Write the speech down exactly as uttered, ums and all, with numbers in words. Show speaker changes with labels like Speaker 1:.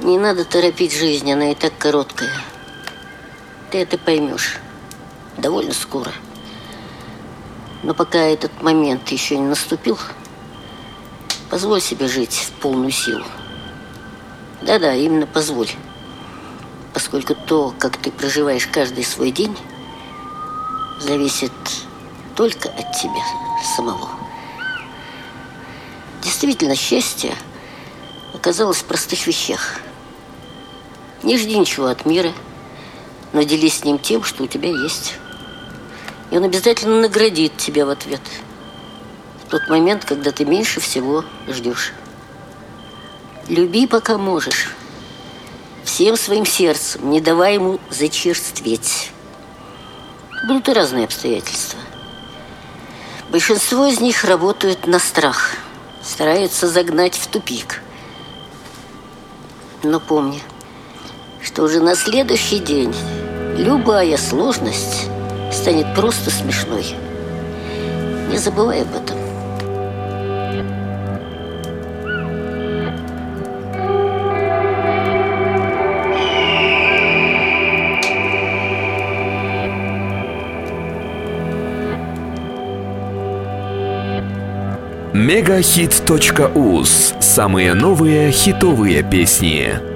Speaker 1: Не надо торопить жизнь, она и так короткая. Ты это поймешь довольно скоро. Но пока этот момент еще не наступил, позволь себе жить в полную силу. Да-да, именно позволь. Поскольку то, как ты проживаешь каждый свой день, зависит только от тебя самого. Действительно, счастье оказалось в простых вещах. Не жди ничего от мира, но делись с ним тем, что у тебя есть. И он обязательно наградит тебя в ответ. В тот момент, когда ты меньше всего ждешь. Люби, пока можешь. Всем своим сердцем, не давай ему зачерстветь. Будут и разные обстоятельства. Большинство из них работают на страх, стараются загнать в тупик. Но помни, что уже на следующий день любая сложность станет просто смешной. Не забывай об этом.
Speaker 2: мегахит точка уз. Самые новые хитовые песни.